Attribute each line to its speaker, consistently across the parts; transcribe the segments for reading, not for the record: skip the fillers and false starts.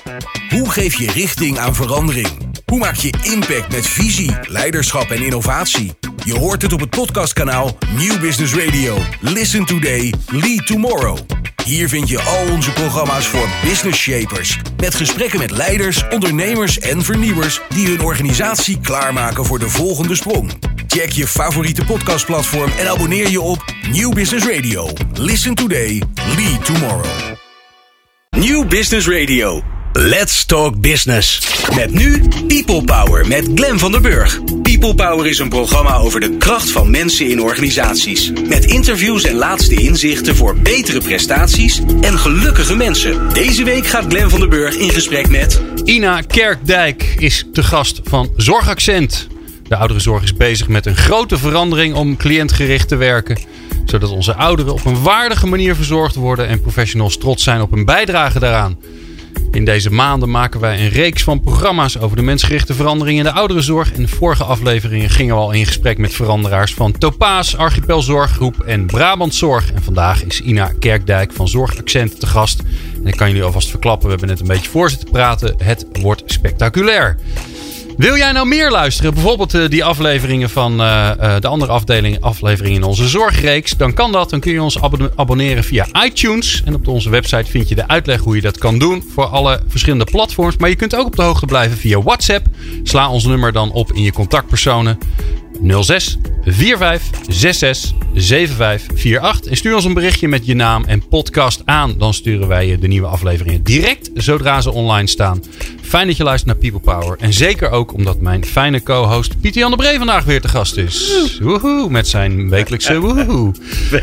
Speaker 1: Hoe geef je richting aan verandering? Hoe maak je impact met visie, leiderschap en innovatie? Je hoort het op het podcastkanaal Nieuw Business Radio. Listen today, lead tomorrow. Hier vind je al onze programma's voor business shapers. Met gesprekken met leiders, ondernemers en vernieuwers die hun organisatie klaarmaken voor de volgende sprong. Check je favoriete podcastplatform en abonneer je op Nieuw Business Radio. Listen today, lead tomorrow. Nieuw Business Radio. Let's talk business. Met nu People Power met Glenn van der Burg. People Power is een programma over de kracht van mensen in organisaties. Met interviews en laatste inzichten voor betere prestaties en gelukkige mensen. Deze week gaat Glenn van der Burg in gesprek met...
Speaker 2: Ina Kerkdijk is te gast van Zorgaccent. De ouderenzorg is bezig met een grote verandering om cliëntgericht te werken. Zodat onze ouderen op een waardige manier verzorgd worden en professionals trots zijn op hun bijdrage daaraan. In deze maanden maken wij een reeks van programma's over de mensgerichte verandering in de ouderenzorg. In de vorige afleveringen gingen we al in gesprek met veranderaars van Topaas, Archipel Zorggroep en Brabant Zorg. En vandaag is Ina Kerkdijk van Zorgaccent te gast. En ik kan jullie alvast verklappen, we hebben net een beetje voor zitten praten. Het wordt spectaculair. Wil jij nou meer luisteren? Bijvoorbeeld die afleveringen van de andere afleveringen in onze zorgreeks. Dan kan dat. Dan kun je ons abonneren via iTunes. En op onze website vind je de uitleg hoe je dat kan doen. Voor alle verschillende platforms. Maar je kunt ook op de hoogte blijven via WhatsApp. Sla ons nummer dan op in je contactpersonen. 06 45 66 75 48. En stuur ons een berichtje met je naam en podcast aan. Dan sturen wij je de nieuwe afleveringen direct zodra ze online staan. Fijn dat je luistert naar People Power. En zeker ook omdat mijn fijne co-host Pieter Jan de Bree vandaag weer te gast is. Woehoe, met zijn wekelijkse woehoe.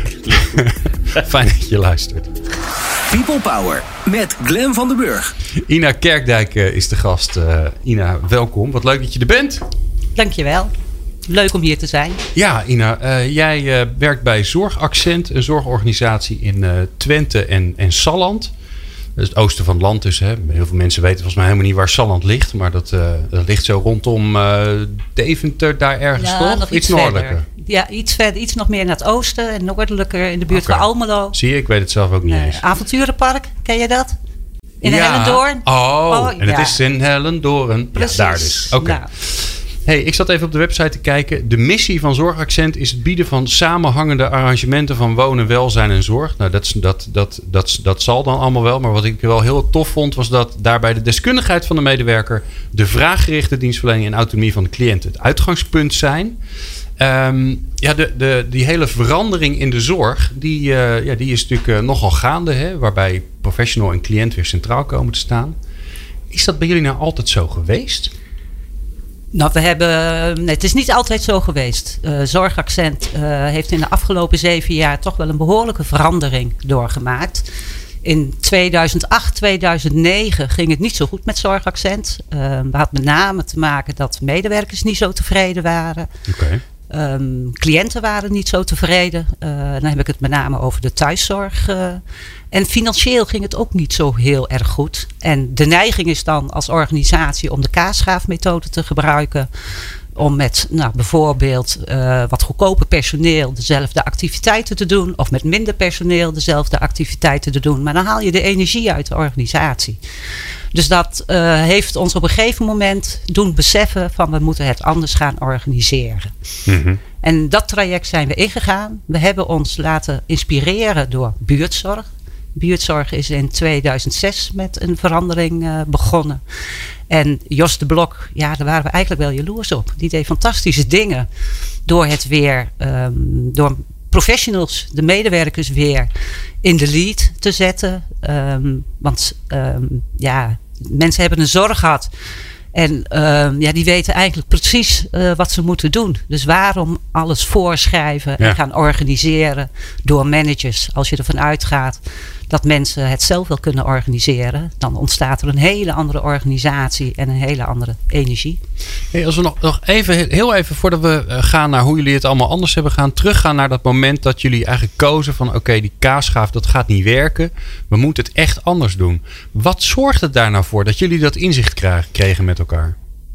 Speaker 2: Fijn dat je luistert.
Speaker 1: People Power met Glenn van der Burg.
Speaker 2: Ina Kerkdijk is de gast. Ina, welkom. Wat leuk dat je er bent.
Speaker 3: Dankjewel. Leuk om hier te zijn.
Speaker 2: Ja, Ina, jij werkt bij Zorgaccent, een zorgorganisatie in Twente en Salland. Dat is het oosten van het land dus. Hè. Heel veel mensen weten volgens mij helemaal niet waar Salland ligt. Maar dat ligt zo rondom Deventer, daar ergens,
Speaker 3: ja,
Speaker 2: toch?
Speaker 3: Nog
Speaker 2: iets noordelijker.
Speaker 3: Verder. Ja, iets verder. Iets nog meer naar het oosten en noordelijker in de buurt van Almelo.
Speaker 2: Zie je, ik weet het zelf ook niet eens.
Speaker 3: Avonturenpark, ken je dat? In Hellendoorn.
Speaker 2: En het is in Hellendoorn.
Speaker 3: Precies.
Speaker 2: Ja, daar dus. Oké. Nou. Hey, ik zat even op de website te kijken. De missie van Zorgaccent is het bieden van samenhangende arrangementen van wonen, welzijn en zorg. Nou, dat zal dan allemaal wel. Maar wat ik wel heel tof vond, was dat daarbij de deskundigheid van de medewerker, de vraaggerichte dienstverlening en autonomie van de cliënt het uitgangspunt zijn. Die hele verandering in de zorg, die is natuurlijk nogal gaande. Hè, waarbij professional en cliënt weer centraal komen te staan. Is dat bij jullie nou altijd zo geweest?
Speaker 3: Nou, het is niet altijd zo geweest. Zorgaccent heeft in de afgelopen 7 jaar toch wel een behoorlijke verandering doorgemaakt. In 2008, 2009 ging het niet zo goed met Zorgaccent. We hadden met name te maken dat medewerkers niet zo tevreden waren.
Speaker 2: Okay.
Speaker 3: Cliënten waren niet zo tevreden. Dan heb ik het met name over de thuiszorg. En financieel ging het ook niet zo heel erg goed. En de neiging is dan als organisatie om de kaasschaafmethode te gebruiken. Om met bijvoorbeeld wat goedkoper personeel dezelfde activiteiten te doen. Of met minder personeel dezelfde activiteiten te doen. Maar dan haal je de energie uit de organisatie. Dus dat heeft ons op een gegeven moment doen beseffen van we moeten het anders gaan organiseren. Mm-hmm. En dat traject zijn we ingegaan. We hebben ons laten inspireren door buurtzorg. Buurtzorg is in 2006 met een verandering begonnen. En Jos de Blok, ja, daar waren we eigenlijk wel jaloers op. Die deed fantastische dingen door het weer, door professionals, de medewerkers weer in de lead te zetten. Want mensen hebben een zorg gehad. En die weten eigenlijk precies wat ze moeten doen. Dus waarom alles voorschrijven en gaan organiseren door managers. Als je ervan uitgaat dat mensen het zelf wel kunnen organiseren, dan ontstaat er een hele andere organisatie en een hele andere energie.
Speaker 2: Hey, als we nog heel even voordat we gaan naar hoe jullie het allemaal anders hebben gaan, teruggaan naar dat moment dat jullie eigenlijk kozen van oké, die kaasschaaf, dat gaat niet werken. We moeten het echt anders doen. Wat zorgde daar nou voor dat jullie dat inzicht kregen met elkaar?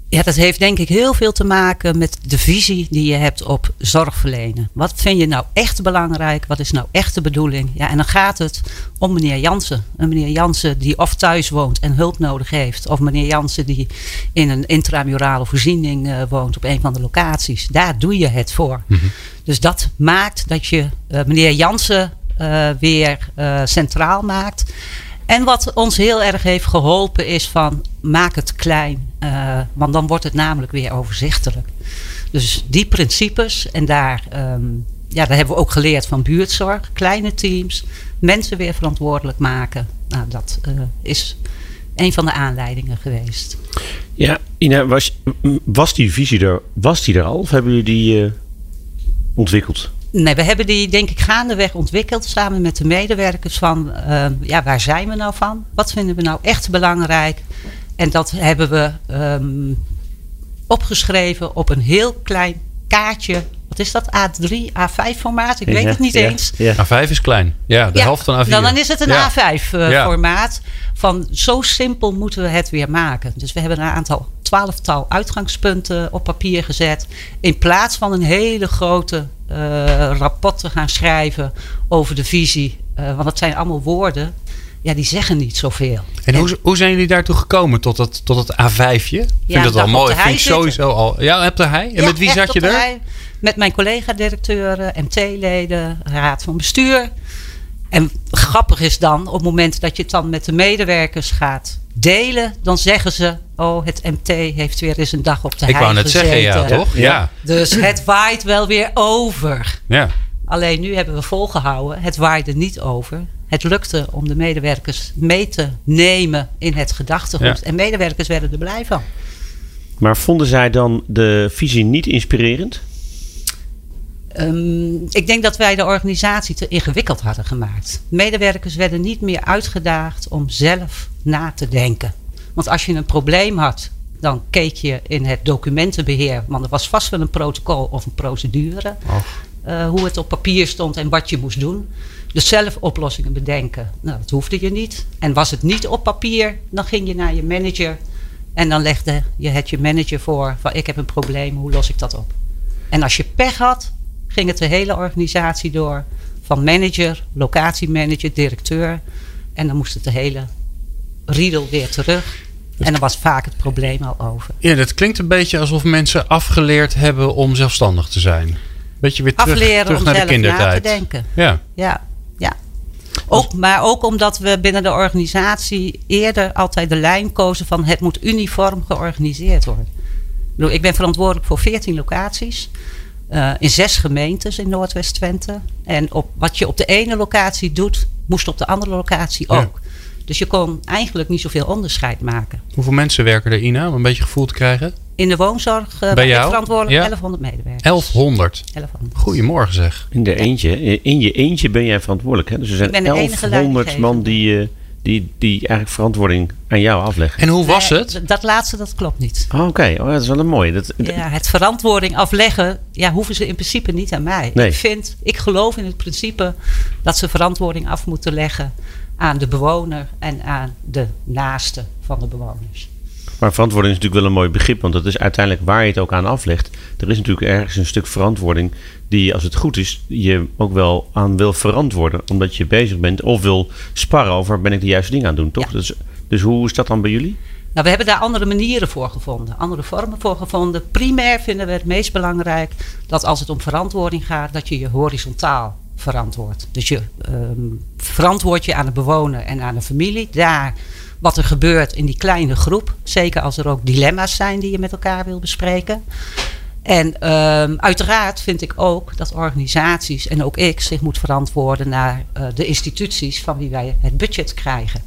Speaker 3: Ja, dat heeft denk ik heel veel te maken met de visie die je hebt op zorgverlenen. Wat vind je nou echt belangrijk? Wat is nou echt de bedoeling? Ja, en dan gaat het om meneer Jansen. Een meneer Jansen die of thuis woont en hulp nodig heeft. Of meneer Jansen die in een intramurale voorziening woont op een van de locaties. Daar doe je het voor. Mm-hmm. Dus dat maakt dat je meneer Jansen weer centraal maakt. En wat ons heel erg heeft geholpen is van maak het klein. Want dan wordt het namelijk weer overzichtelijk. Dus die principes en daar hebben we ook geleerd van buurtzorg. Kleine teams, mensen weer verantwoordelijk maken. Nou, dat is een van de aanleidingen geweest.
Speaker 4: Ja, Ina, was die visie er al? Of hebben jullie die ontwikkeld?
Speaker 3: Nee, we hebben die denk ik gaandeweg ontwikkeld samen met de medewerkers van waar zijn we nou van? Wat vinden we nou echt belangrijk? En dat hebben we opgeschreven op een heel klein kaartje. Wat is dat? A3, A5 formaat? Ik weet het niet eens.
Speaker 2: Ja. A5 is klein. Ja, de helft van A4.
Speaker 3: Dan is het een A5 formaat. Van zo simpel moeten we het weer maken. Dus we hebben een 12-tal uitgangspunten op papier gezet. In plaats van een hele grote rapport te gaan schrijven over de visie. Want het zijn allemaal woorden. Ja, die zeggen niet zoveel.
Speaker 2: En hoe zijn jullie daartoe gekomen tot het A5'je? Ik vind dat wel mooi. Vind ik sowieso al. Ja, hebt er hij? En met wie zat je er?
Speaker 3: Met mijn collega-directeuren, MT-leden, raad van bestuur. En grappig is dan, op het moment dat je het dan met de medewerkers gaat delen, dan zeggen ze, het MT heeft weer eens een dag op de hei gezeten. Ik wou net zeggen, ja, toch? Ja. Dus het waait wel weer over. Ja. Alleen nu hebben we volgehouden, het waaide niet over. Het lukte om de medewerkers mee te nemen in het gedachtegoed. Ja. En medewerkers werden er blij van.
Speaker 4: Maar vonden zij dan de visie niet inspirerend?
Speaker 3: Ik denk dat wij de organisatie te ingewikkeld hadden gemaakt. Medewerkers werden niet meer uitgedaagd om zelf na te denken. Want als je een probleem had, dan keek je in het documentenbeheer. Want er was vast wel een protocol of een procedure. Hoe het op papier stond en wat je moest doen. Dus zelf oplossingen bedenken. Nou, dat hoefde je niet. En was het niet op papier, dan ging je naar je manager. En dan legde je het je manager voor. Van ik heb een probleem, hoe los ik dat op? En als je pech had, ging het de hele organisatie door. Van manager, locatiemanager, directeur. En dan moest het de hele riedel weer terug. En dan was vaak het probleem al over.
Speaker 2: Ja, dat klinkt een beetje alsof mensen afgeleerd hebben om zelfstandig te zijn. Beetje weer terug naar de kindertijd.
Speaker 3: Na te denken. Ja. Maar ook omdat we binnen de organisatie eerder altijd de lijn kozen van het moet uniform georganiseerd worden. Ik ben verantwoordelijk voor 14 locaties. In 6 gemeentes in Noordwest-Twente. En wat je op de ene locatie doet, moest op de andere locatie ook. Dus je kon eigenlijk niet zoveel onderscheid maken.
Speaker 2: Hoeveel mensen werken er, Ina, om een beetje gevoel te krijgen?
Speaker 3: In de woonzorg ben ik verantwoordelijk 1100 medewerkers.
Speaker 2: 1100?
Speaker 3: 1100.
Speaker 2: Goedemorgen zeg.
Speaker 4: In je eentje ben jij verantwoordelijk. Hè? Dus er zijn 1100 man die eigenlijk verantwoording aan jou afleggen.
Speaker 2: En hoe was het?
Speaker 3: Dat laatste, dat klopt niet.
Speaker 4: Oké. Dat is wel een mooie.
Speaker 3: Het verantwoording afleggen, hoeven ze in principe niet aan mij.
Speaker 4: Nee.
Speaker 3: Ik geloof in het principe dat ze verantwoording af moeten leggen aan de bewoner en aan de naaste van de bewoners.
Speaker 4: Maar verantwoording is natuurlijk wel een mooi begrip, want dat is uiteindelijk waar je het ook aan aflegt. Er is natuurlijk ergens een stuk verantwoording die, als het goed is, je ook wel aan wil verantwoorden. Omdat je bezig bent of wil sparren over, ben ik de juiste dingen aan het doen, toch? Ja. Dus hoe is dat dan bij jullie?
Speaker 3: Nou, we hebben daar andere manieren voor gevonden, andere vormen voor gevonden. Primair vinden we het meest belangrijk dat als het om verantwoording gaat, dat je je horizontaal verantwoordt. Dus je verantwoord je aan de bewoner en aan de familie. Daar wat er gebeurt in die kleine groep. Zeker als er ook dilemma's zijn die je met elkaar wil bespreken. En uiteraard vind ik ook dat organisaties en ook ik zich moet verantwoorden naar de instituties van wie wij het budget krijgen.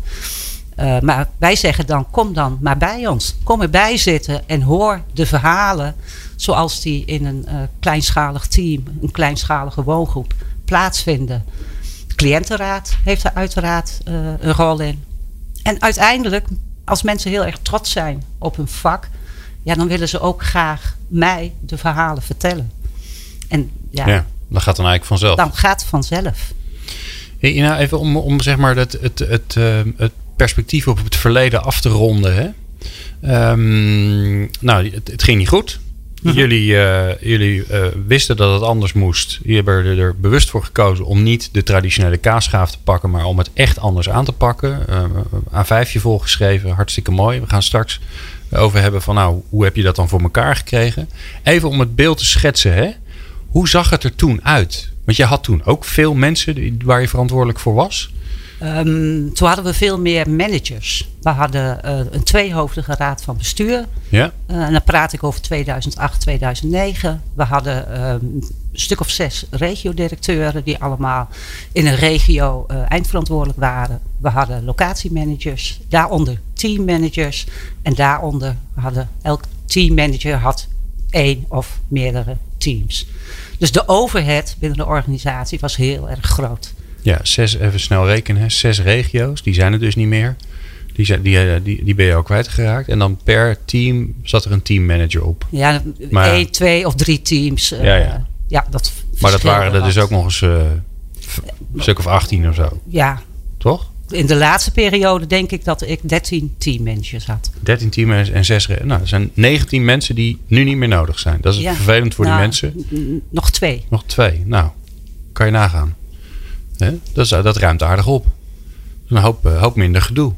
Speaker 3: Maar wij zeggen dan, kom dan maar bij ons. Kom erbij zitten en hoor de verhalen zoals die in een kleinschalig team, een kleinschalige woongroep plaatsvinden. De cliëntenraad heeft daar uiteraard een rol in. En uiteindelijk, als mensen heel erg trots zijn op hun vak, dan willen ze ook graag mij de verhalen vertellen. En
Speaker 2: dat gaat dan eigenlijk vanzelf.
Speaker 3: Dan gaat het vanzelf.
Speaker 2: Hey, Ina, even om zeg maar het perspectief op het verleden af te ronden. Hè? Het ging niet goed. Jullie wisten dat het anders moest. Jullie hebben er bewust voor gekozen om niet de traditionele kaasschaaf te pakken, maar om het echt anders aan te pakken. A5 volgeschreven, hartstikke mooi. We gaan straks over hebben van hoe heb je dat dan voor elkaar gekregen? Even om het beeld te schetsen. Hè? Hoe zag het er toen uit? Want je had toen ook veel mensen waar je verantwoordelijk voor was.
Speaker 3: Toen hadden we veel meer managers. We hadden een tweehoofdige raad van bestuur.
Speaker 2: Ja.
Speaker 3: En dan praat ik over 2008, 2009. We hadden een stuk of 6 regiodirecteuren die allemaal in een regio eindverantwoordelijk waren. We hadden locatiemanagers, daaronder teammanagers. En daaronder elk teammanager had 1 of meerdere teams. Dus de overhead binnen de organisatie was heel erg groot.
Speaker 2: Ja, 6, even snel rekenen. 6 regio's, die zijn er dus niet meer. Die ben je ook kwijtgeraakt. En dan per team zat er een teammanager op.
Speaker 3: Ja, 1, 2 of 3 teams.
Speaker 2: Maar dat waren er dus ook nog eens een stuk of 18 of zo.
Speaker 3: Ja.
Speaker 2: Toch?
Speaker 3: In de laatste periode denk ik dat ik 13 teammanagers had.
Speaker 2: 13 teammanagers en 6... er zijn 19 mensen die nu niet meer nodig zijn. Dat is vervelend voor die mensen.
Speaker 3: Nog 2.
Speaker 2: Nog 2. Nou, kan je nagaan. Dat ruimt aardig op. Een hoop minder gedoe.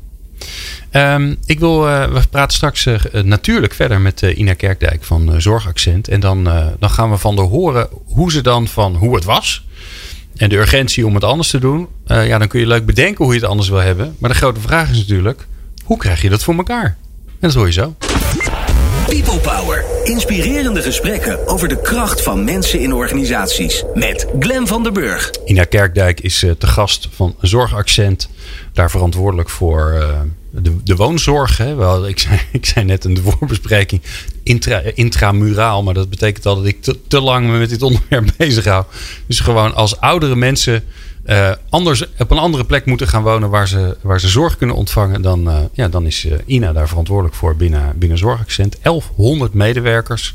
Speaker 2: We praten straks natuurlijk verder met Ina Kerkdijk van Zorgaccent. En dan gaan we van haar horen hoe het was. En de urgentie om het anders te doen. Dan kun je leuk bedenken hoe je het anders wil hebben. Maar de grote vraag is natuurlijk, hoe krijg je dat voor elkaar? En dat hoor je zo.
Speaker 1: People Power. Inspirerende gesprekken over de kracht van mensen in organisaties. Met Glenn van der Burg.
Speaker 2: Ina Kerkdijk is te gast van Zorgaccent. Daar verantwoordelijk voor de woonzorg. Hè. Ik zei net in de voorbespreking intramuraal. Maar dat betekent al dat ik te lang me met dit onderwerp bezig hou. Dus gewoon als oudere mensen anders op een andere plek moeten gaan wonen waar ze zorg kunnen ontvangen, dan is Ina daar verantwoordelijk voor binnen Zorgaccent. 1100 medewerkers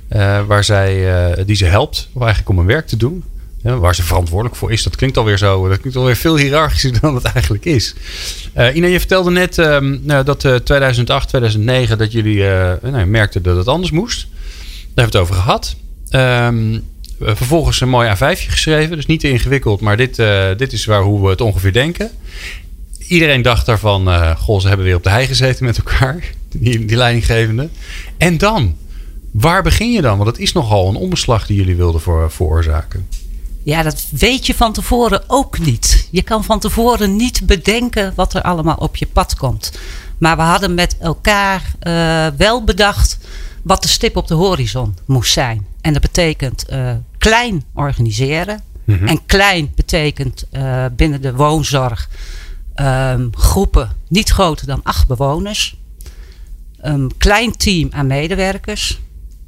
Speaker 2: die ze helpt eigenlijk om hun werk te doen. Waar ze verantwoordelijk voor is. Dat klinkt alweer veel hiërarchischer dan het eigenlijk is. Ina, je vertelde net dat 2008, 2009 dat jullie merkten dat het anders moest. Daar hebben we het over gehad. Vervolgens een mooi A5 geschreven. Dus niet te ingewikkeld, maar dit is hoe we het ongeveer denken. Iedereen dacht daarvan, ze hebben weer op de hei gezeten met elkaar. Die leidinggevende. En dan? Waar begin je dan? Want het is nogal een omslag die jullie wilden veroorzaken.
Speaker 3: Ja, dat weet je van tevoren ook niet. Je kan van tevoren niet bedenken wat er allemaal op je pad komt. Maar we hadden met elkaar wel bedacht wat de stip op de horizon moest zijn. En dat betekent klein organiseren. Mm-hmm. En klein betekent binnen de woonzorg groepen niet groter dan 8 bewoners. Klein team aan medewerkers.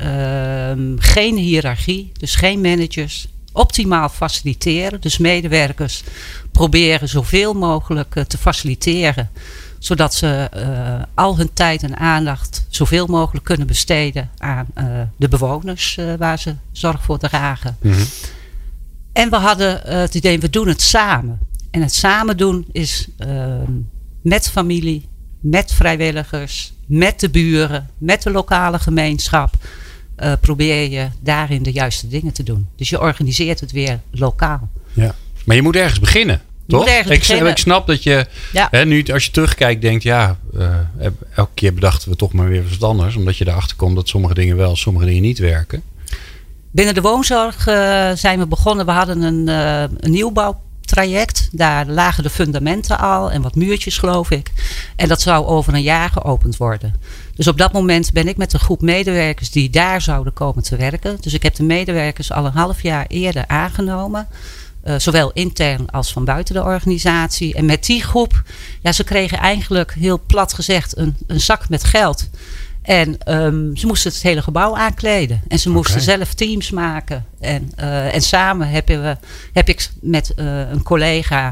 Speaker 3: Geen hiërarchie, dus geen managers. Optimaal faciliteren, dus medewerkers proberen zoveel mogelijk te faciliteren, zodat ze al hun tijd en aandacht zoveel mogelijk kunnen besteden aan de bewoners waar ze zorg voor dragen. Mm-hmm. En we hadden het idee, we doen het samen. En het samen doen is met familie, met vrijwilligers, met de buren, met de lokale gemeenschap. Probeer je daarin de juiste dingen te doen. Dus je organiseert het weer lokaal. Ja.
Speaker 2: Maar je moet ergens beginnen, toch? Ik snap dat je nu als je terugkijkt denkt, elke keer bedachten we toch maar weer wat anders. Omdat je erachter komt dat sommige dingen wel, sommige dingen niet werken.
Speaker 3: Binnen de woonzorg zijn we begonnen. We hadden een nieuwbouwtraject. Daar lagen de fundamenten al en wat muurtjes, geloof ik. En dat zou over een jaar geopend worden. Dus op dat moment ben ik met een groep medewerkers die daar zouden komen te werken. Dus ik heb de medewerkers al een half jaar eerder aangenomen. Zowel intern als van buiten de organisatie. En met die groep, ze kregen eigenlijk heel plat gezegd een zak met geld. En ze moesten het hele gebouw aankleden. En ze moesten zelf teams maken. En samen heb ik met een collega,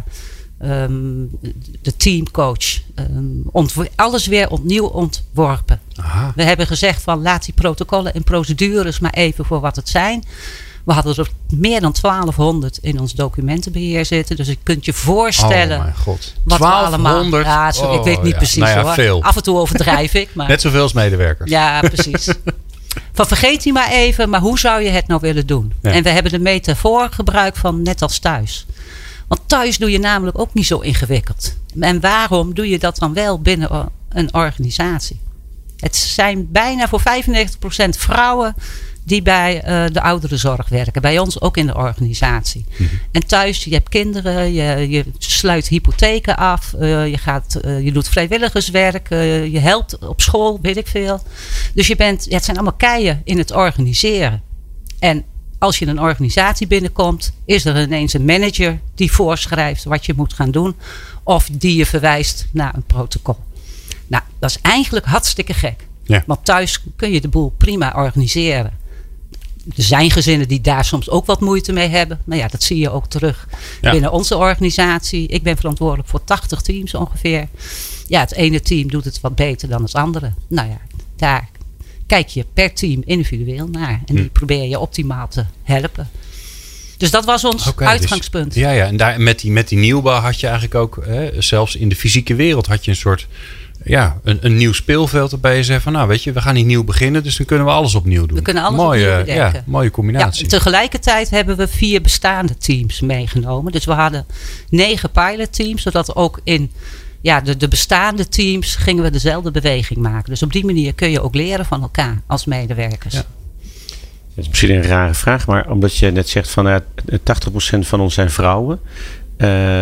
Speaker 3: de teamcoach, alles weer opnieuw ontworpen. Aha. We hebben gezegd van laat die protocollen en procedures maar even voor wat het zijn. We hadden er meer dan 1200 in ons documentenbeheer zitten. Dus je kunt je voorstellen.
Speaker 2: Oh mijn god.
Speaker 3: Wat
Speaker 2: 1200?
Speaker 3: allemaal. Ik weet niet precies hoor.
Speaker 2: Veel.
Speaker 3: Af en toe overdrijf ik. Maar,
Speaker 2: Net zoveel als medewerkers.
Speaker 3: Ja, precies. Van vergeet die maar even, maar hoe zou je het nou willen doen? Ja. En we hebben de metafoor gebruikt van net als thuis. Want thuis doe je namelijk ook niet zo ingewikkeld. En waarom doe je dat dan wel binnen een organisatie? Het zijn bijna voor 95% vrouwen die bij de ouderenzorg werken. Bij ons ook in de organisatie. Mm-hmm. En thuis, je hebt kinderen, je sluit hypotheken af. Je doet vrijwilligerswerk. Je helpt op school, weet ik veel. Dus het zijn allemaal keien in het organiseren. En als je in een organisatie binnenkomt, is er ineens een manager die voorschrijft wat je moet gaan doen. Of die je verwijst naar een protocol. Nou, dat is eigenlijk hartstikke gek. Ja. Want thuis kun je de boel prima organiseren. Er zijn gezinnen die daar soms ook wat moeite mee hebben. Nou ja, dat zie je ook terug binnen onze organisatie. Ik ben verantwoordelijk voor 80 teams ongeveer. Ja, het ene team doet het wat beter dan het andere. Nou ja, daar kijk je per team individueel naar. En die probeer je optimaal te helpen. Dus dat was ons uitgangspunt.
Speaker 2: Dus, ja, en daar, met die nieuwbouw had je eigenlijk ook, zelfs in de fysieke wereld had je een soort, een nieuw speelveld waarbij je zegt van, nou weet je, we gaan niet nieuw beginnen, dus dan kunnen we alles opnieuw doen.
Speaker 3: We kunnen alles opnieuw bedenken.
Speaker 2: Ja, mooie combinatie.
Speaker 3: Ja, tegelijkertijd hebben we 4 bestaande teams meegenomen. Dus we hadden 9 pilotteams, zodat ook in de bestaande teams gingen we dezelfde beweging maken. Dus op die manier kun je ook leren van elkaar als medewerkers. Ja.
Speaker 4: Het is misschien een rare vraag, maar omdat je net zegt van 80% van ons zijn vrouwen. 95%.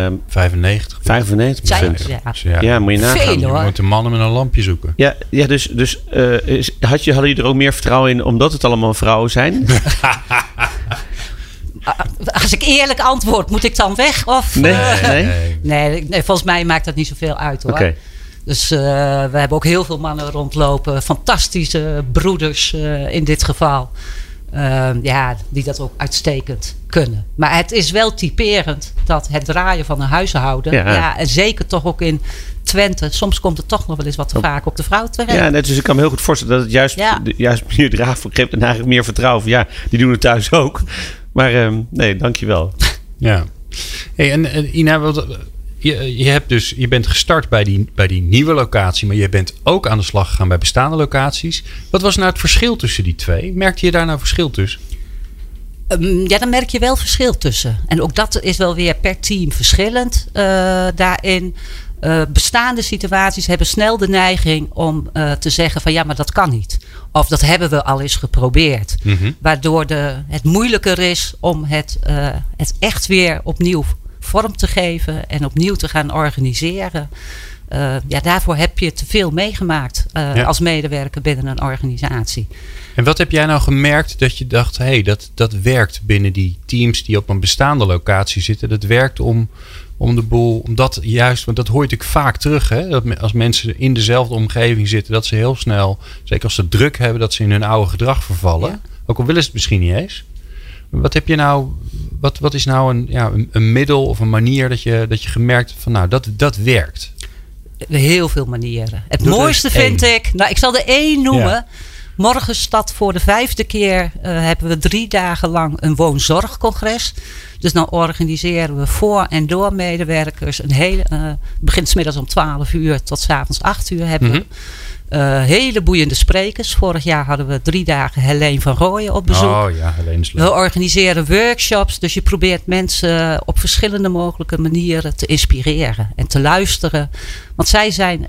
Speaker 4: Ja, moet je nagaan.
Speaker 3: Veel,
Speaker 2: je moet de mannen met een lampje zoeken.
Speaker 4: Ja, dus hadden jullie er ook meer vertrouwen in omdat het allemaal vrouwen zijn?
Speaker 3: Als ik eerlijk antwoord, moet ik dan weg? Of, nee, volgens mij maakt dat niet zoveel uit hoor. Okay. Dus we hebben ook heel veel mannen rondlopen. Fantastische broeders in dit geval. Die dat ook uitstekend kunnen. Maar het is wel typerend dat het draaien van een huishouden. En zeker toch ook in Twente. Soms komt het toch nog wel eens wat te vaak op de vrouw terecht. Ja,
Speaker 4: dus ik kan me heel goed voorstellen dat het juist meneer Draaf geeft en eigenlijk meer vertrouwen van die doen het thuis ook. Maar nee, dankjewel. Ja.
Speaker 2: Hey, en Ina, je bent gestart bij die nieuwe locatie, maar je bent ook aan de slag gegaan bij bestaande locaties. Wat was nou het verschil tussen die twee? Merkte je daar nou verschil tussen?
Speaker 3: Daar merk je wel verschil tussen. En ook dat is wel weer per team verschillend daarin. Bestaande situaties hebben snel de neiging om te zeggen van maar dat kan niet. Of dat hebben we al eens geprobeerd. Mm-hmm. Waardoor het moeilijker is om het echt weer opnieuw vorm te geven en opnieuw te gaan organiseren. Daarvoor heb je te veel meegemaakt als medewerker binnen een organisatie.
Speaker 2: En wat heb jij nou gemerkt dat je dacht, dat werkt binnen die teams die op een bestaande locatie zitten. Dat werkt om de boel, omdat juist, want dat hoor je natuurlijk vaak terug. Hè? Dat als mensen in dezelfde omgeving zitten, dat ze heel snel, zeker als ze druk hebben, dat ze in hun oude gedrag vervallen. Ja. Ook al willen ze het misschien niet eens. Wat heb je nou, wat is nou een middel of een manier dat je gemerkt van dat werkt?
Speaker 3: Heel veel manieren. Het mooiste vind ik, ik zal er 1 noemen. Ja. Morgen staat voor de 5e keer hebben we 3 dagen lang een woonzorgcongres. Dus dan organiseren we voor en door medewerkers begint 's middags om 12 uur tot 's avonds 8 uur hebben we. Hele boeiende sprekers. Vorig jaar hadden we 3 dagen Helene van Rooyen op bezoek.
Speaker 2: Oh ja, Helene is leuk.
Speaker 3: We organiseren workshops. Dus je probeert mensen op verschillende mogelijke manieren te inspireren en te luisteren. Want zij zijn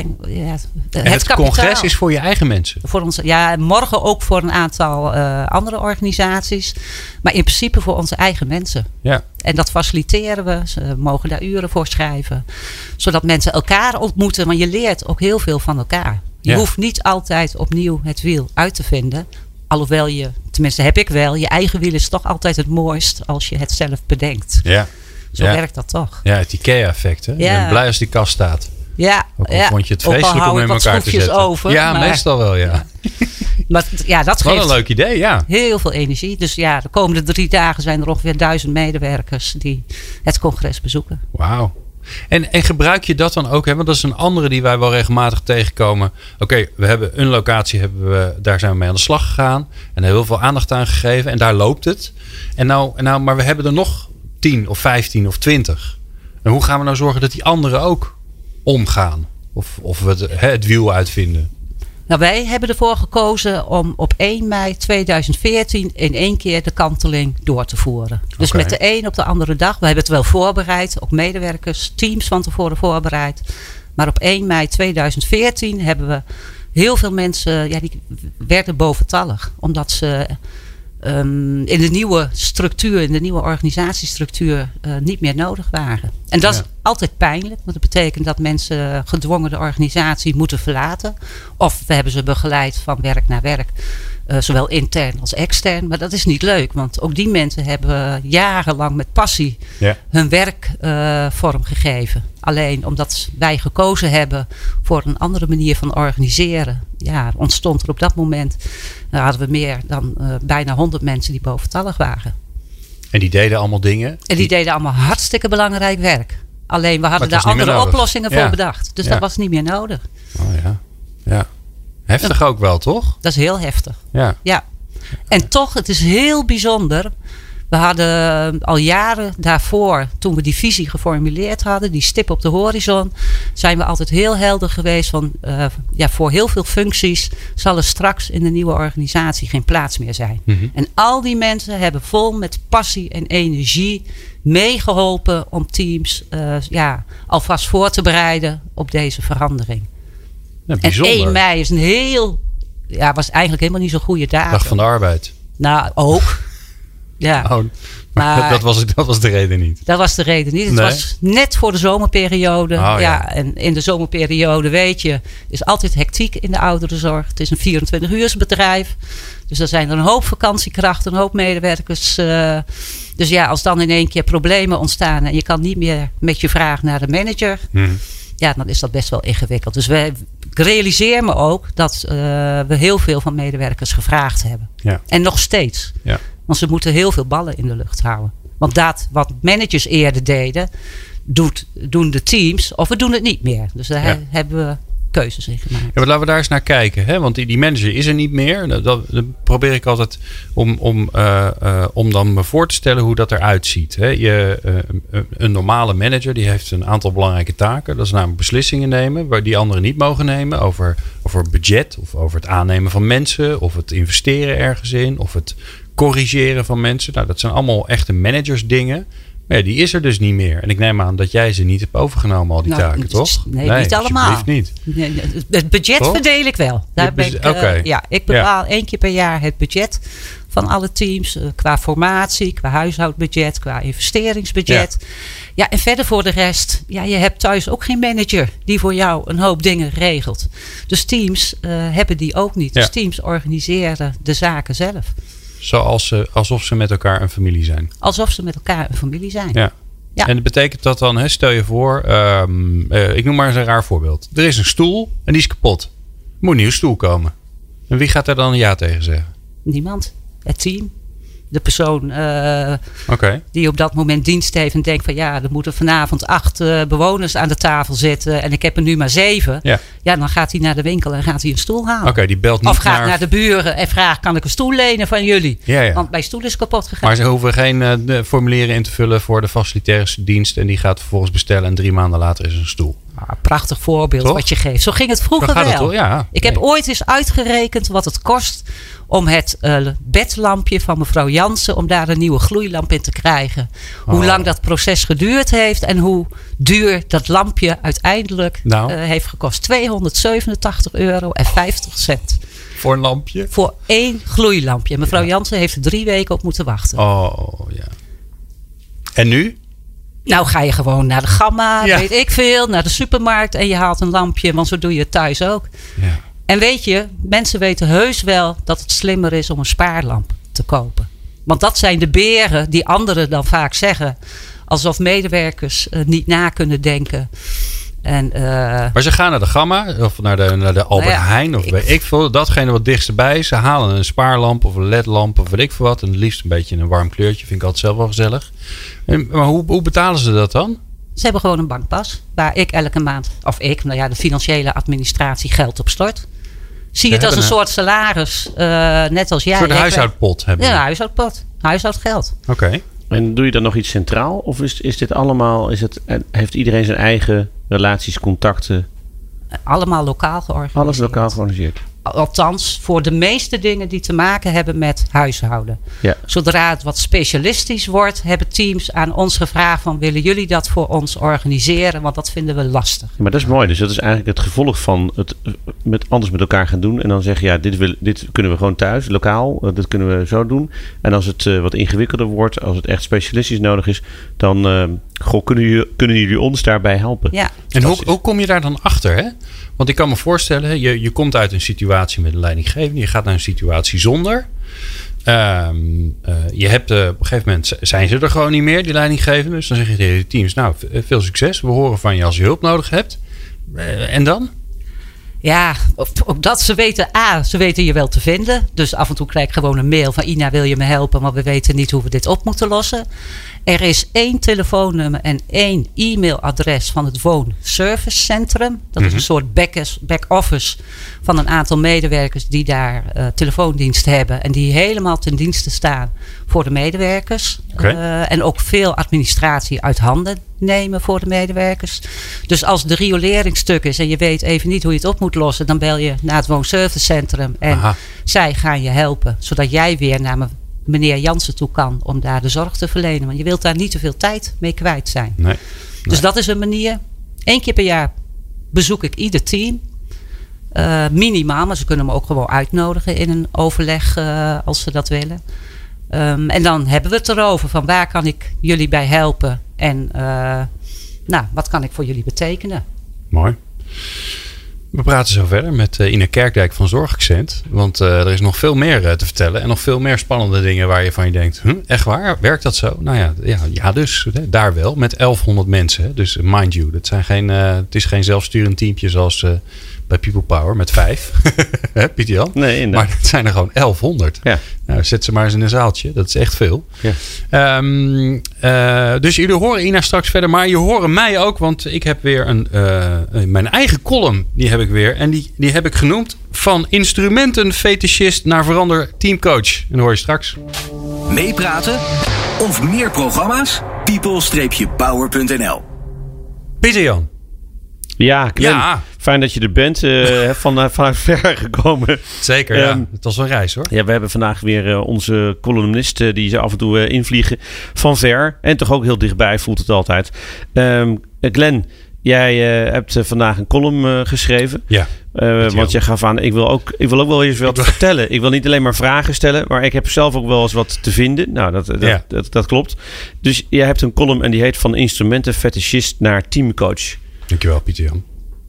Speaker 2: het congres is voor je eigen mensen.
Speaker 3: Voor ons, morgen ook voor een aantal andere organisaties. Maar in principe voor onze eigen mensen. Ja. En dat faciliteren we. Ze mogen daar uren voor schrijven. Zodat mensen elkaar ontmoeten. Want je leert ook heel veel van elkaar. Je hoeft niet altijd opnieuw het wiel uit te vinden. Alhoewel tenminste heb ik wel, je eigen wiel is toch altijd het mooist als je het zelf bedenkt. Ja. Zo werkt dat toch.
Speaker 2: Ja, het IKEA-effect. Hè? Ja. Je bent blij als die kast staat.
Speaker 3: Ja.
Speaker 2: Ook al vond je het vreselijk om in elkaar te zetten.
Speaker 3: Over,
Speaker 2: maar meestal wel, ja.
Speaker 3: Maar dat geeft
Speaker 2: een leuk idee, ja.
Speaker 3: Heel veel energie. Dus de komende 3 dagen zijn er ongeveer 1000 medewerkers die het congres bezoeken.
Speaker 2: Wauw. En gebruik je dat dan ook? Hè? Want dat is een andere die wij wel regelmatig tegenkomen. Oké, we hebben een locatie, daar zijn we mee aan de slag gegaan. En er heel veel aandacht aan gegeven. En daar loopt het. Maar we hebben er nog 10 of 15 of 20. En hoe gaan we nou zorgen dat die anderen ook omgaan? Of we het wiel uitvinden?
Speaker 3: Nou, wij hebben ervoor gekozen om op 1 mei 2014 in 1 keer de kanteling door te voeren. Dus met de een op de andere dag. We hebben het wel voorbereid. Ook medewerkers, teams van tevoren voorbereid. Maar op 1 mei 2014 hebben we heel veel mensen, die werden boventallig. Omdat ze in de nieuwe structuur, in de nieuwe organisatiestructuur niet meer nodig waren. En dat is altijd pijnlijk. Want dat betekent dat mensen gedwongen de organisatie moeten verlaten. Of we hebben ze begeleid van werk naar werk. Zowel intern als extern. Maar dat is niet leuk. Want ook die mensen hebben jarenlang met passie hun werk vormgegeven. Alleen omdat wij gekozen hebben voor een andere manier van organiseren. Ja, ontstond er op dat moment. Hadden we meer dan bijna 100 mensen die boventallig waren.
Speaker 2: En die deden allemaal dingen?
Speaker 3: En die deden allemaal hartstikke belangrijk werk. Alleen we hadden daar andere oplossingen voor bedacht. Dus dat was niet meer nodig.
Speaker 2: Oh ja. Heftig ook wel, toch?
Speaker 3: Dat is heel heftig.
Speaker 2: Ja.
Speaker 3: En toch, het is heel bijzonder. We hadden al jaren daarvoor, toen we die visie geformuleerd hadden, die stip op de horizon, zijn we altijd heel helder geweest van, voor heel veel functies zal er straks in de nieuwe organisatie geen plaats meer zijn. Mm-hmm. En al die mensen hebben vol met passie en energie meegeholpen om teams alvast voor te bereiden op deze verandering.
Speaker 2: Ja, en
Speaker 3: 1 mei is was eigenlijk helemaal niet zo'n goede datum.
Speaker 2: Dag van de arbeid.
Speaker 3: Nou, ook. Ja.
Speaker 2: Maar dat was de reden niet.
Speaker 3: Dat was de reden niet. Het was net voor de zomerperiode. En in de zomerperiode, weet je, is altijd hectiek in de ouderenzorg. Het is een 24-uursbedrijf. Dus er zijn er een hoop vakantiekrachten, een hoop medewerkers. Dus als dan in 1 keer problemen ontstaan en je kan niet meer met je vraag naar de manager. Dan is dat best wel ingewikkeld. Dus ik realiseer me ook dat we heel veel van medewerkers gevraagd hebben. Ja. En nog steeds. Ja. Want ze moeten heel veel ballen in de lucht houden. Want dat wat managers eerder deden, doen de teams of we doen het niet meer. Dus daar hebben we keuzes in gemaakt. Ja,
Speaker 2: maar laten we daar eens naar kijken. Hè? Want die manager is er niet meer. Dat probeer ik altijd om dan me voor te stellen hoe dat eruit ziet. Hè? Een normale manager die heeft een aantal belangrijke taken. Dat is namelijk beslissingen nemen waar die anderen niet mogen nemen. Over budget of over het aannemen van mensen. Of het investeren ergens in. Of het corrigeren van mensen. Nou, dat zijn allemaal echte managersdingen. Maar die is er dus niet meer. En ik neem aan dat jij ze niet hebt overgenomen, al die taken, toch?
Speaker 3: Nee, niet allemaal.
Speaker 2: Niet.
Speaker 3: Het budget verdeel ik wel. Ik bepaal 1 keer per jaar het budget van alle teams. Qua formatie, qua huishoudbudget, qua investeringsbudget. Ja, en verder voor de rest. Ja, je hebt thuis ook geen manager die voor jou een hoop dingen regelt. Dus teams hebben die ook niet. Dus teams organiseren de zaken zelf.
Speaker 2: Alsof ze met elkaar een familie zijn.
Speaker 3: Alsof ze met elkaar een familie zijn.
Speaker 2: Ja. En dat betekent dat dan, stel je voor, ik noem maar eens een raar voorbeeld. Er is een stoel en die is kapot. Er moet een nieuwe stoel komen. En wie gaat er dan ja tegen zeggen?
Speaker 3: Niemand. Het team. De persoon die op dat moment dienst heeft en denkt van er moeten vanavond 8 bewoners aan de tafel zitten en ik heb er nu maar 7. Ja, dan gaat hij naar de winkel en gaat hij een stoel halen.
Speaker 2: Die belt niet
Speaker 3: of gaat naar de buren en vraagt, kan ik een stoel lenen van jullie? Ja. Want mijn stoel is kapot gegaan.
Speaker 2: Maar ze hoeven geen formulieren in te vullen voor de facilitaire dienst en die gaat vervolgens bestellen en 3 maanden later is er een stoel.
Speaker 3: Prachtig voorbeeld wat je geeft. Zo ging het vroeger wel. Ik heb ooit eens uitgerekend wat het kost om het bedlampje van mevrouw Jansen, om daar een nieuwe gloeilamp in te krijgen. Hoe lang dat proces geduurd heeft en hoe duur dat lampje uiteindelijk heeft gekost. €287,50.
Speaker 2: Voor een lampje?
Speaker 3: Voor 1 gloeilampje. En mevrouw Jansen heeft er 3 weken op moeten wachten.
Speaker 2: En nu?
Speaker 3: Nou ga je gewoon naar de Gamma, weet ik veel, naar de supermarkt en je haalt een lampje, want zo doe je het thuis ook. Ja. En weet je, mensen weten heus wel dat het slimmer is om een spaarlamp te kopen. Want dat zijn de beren die anderen dan vaak zeggen, alsof medewerkers niet na kunnen denken.
Speaker 2: Maar ze gaan naar de Gamma of naar de Albert Heijn of weet ik veel. Datgene wat dichtst bij. Ze halen een spaarlamp of een ledlamp of weet ik veel wat. En het liefst een beetje een warm kleurtje. Vind ik altijd zelf wel gezellig. Maar hoe betalen ze dat dan?
Speaker 3: Ze hebben gewoon een bankpas. Waar ik elke maand, de financiële administratie geld op stort. Zie je het als een soort salaris. Net als jij.
Speaker 2: Een soort huishoudpot hebben we.
Speaker 3: Ja, een huishoudpot. Huishoudgeld.
Speaker 2: Oké.
Speaker 4: En doe je dan nog iets centraal? Of is dit allemaal... heeft iedereen zijn eigen relaties, contacten?
Speaker 3: Allemaal lokaal georganiseerd.
Speaker 4: Alles lokaal georganiseerd.
Speaker 3: Althans, voor de meeste dingen die te maken hebben met huishouden.
Speaker 4: Ja.
Speaker 3: Zodra het wat specialistisch wordt, hebben teams aan ons gevraagd van willen jullie dat voor ons organiseren? Want dat vinden we lastig.
Speaker 4: Ja, maar dat is mooi. Dus dat is eigenlijk het gevolg van het anders met elkaar gaan doen. En dan zeggen, ja, dit kunnen we gewoon thuis, lokaal. Dit kunnen we zo doen. En als het wat ingewikkelder wordt, als het echt specialistisch nodig is, dan kunnen jullie ons daarbij helpen.
Speaker 3: Ja.
Speaker 2: En hoe kom je daar dan achter? Hè? Want ik kan me voorstellen, je komt uit een situatie met een leidinggevende. Je gaat naar een situatie zonder. Je hebt op een gegeven moment zijn ze er gewoon niet meer, die leidinggevenden. Dus dan zeg je tegen de teams, nou, veel succes. We horen van je als je hulp nodig hebt. En dan?
Speaker 3: Ja, ook dat ze weten je wel te vinden. Dus af en toe krijg ik gewoon een mail van Ina, wil je me helpen? Maar we weten niet hoe we dit op moeten lossen. Er is 1 telefoonnummer en 1 e-mailadres van het woonservicecentrum. Dat is een soort back-office van een aantal medewerkers die daar telefoondienst hebben. En die helemaal ten dienste staan voor de medewerkers.
Speaker 2: Okay.
Speaker 3: En ook veel administratie uit handen nemen voor de medewerkers. Dus als de riolering stuk is en je weet even niet hoe je het op moet lossen, dan bel je naar het woonservicecentrum en zij gaan je helpen. Zodat jij weer naar meneer Jansen toe kan om daar de zorg te verlenen. Want je wilt daar niet te veel tijd mee kwijt zijn.
Speaker 2: Nee.
Speaker 3: Dus dat is een manier. 1 keer per jaar bezoek ik ieder team. Minimaal, maar ze kunnen me ook gewoon uitnodigen in een overleg als ze dat willen. En dan hebben we het erover van waar kan ik jullie bij helpen en wat kan ik voor jullie betekenen.
Speaker 2: Mooi. We praten zo verder met Ina Kerkdijk van Zorgaccent. Want er is nog veel meer te vertellen. En nog veel meer spannende dingen waar je van je denkt. Echt waar? Werkt dat zo? Nou ja dus daar wel. Met 1100 mensen. Dus mind you. Het is geen zelfsturend teampje zoals bij People Power met 5. Hè, Pieter Jan?
Speaker 4: Nee, inderdaad.
Speaker 2: Maar het zijn er gewoon 1100. Ja. Nou, zet ze maar eens in een zaaltje. Dat is echt veel. Ja. Dus jullie horen Ina straks verder. Maar je horen mij ook. Want ik heb weer mijn eigen column. Die heb ik weer. En die heb ik genoemd. Van instrumentenfetischist naar verander teamcoach. En dat hoor je straks.
Speaker 1: Meepraten of meer programma's? people-power.nl.
Speaker 2: Pieter Jan.
Speaker 4: Ja, Glenn, fijn dat je er bent. Vanuit ver gekomen.
Speaker 2: Zeker, ja. Het was een reis hoor.
Speaker 4: Ja, we hebben vandaag weer onze columnisten die ze af en toe invliegen van ver. En toch ook heel dichtbij, voelt het altijd. Glenn, jij hebt vandaag een column geschreven.
Speaker 2: Ja.
Speaker 4: Want jij gaf aan, ik wil ook wel eens wat vertellen. Ik wil niet alleen maar vragen stellen, maar ik heb zelf ook wel eens wat te vinden. Nou, dat klopt. Dus jij hebt een column en die heet Van instrumentenfetischist naar teamcoach.
Speaker 2: Dankjewel, Pieter Jan.